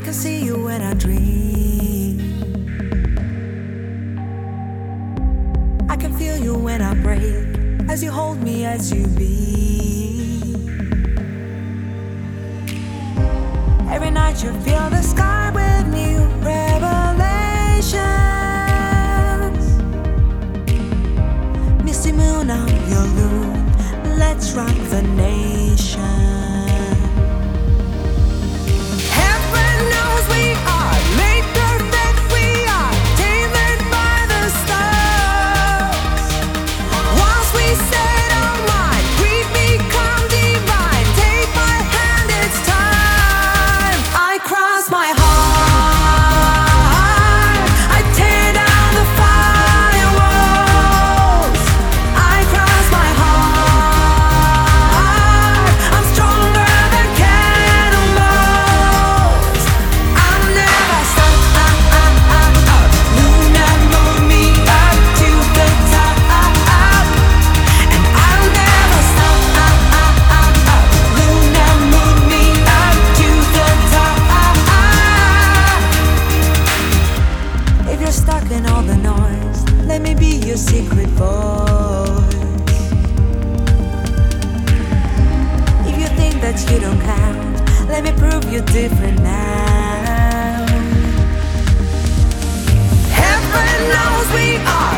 can see you when I dream. I can feel you when I break, as you hold me, as you be. Every night you fill the sky with new revelations. Misty moon, I'm your loon, let's rock the nation. Stuck in all the noise, let me be your secret voice. If you think that you don't count, let me prove you're different now. Heaven knows we are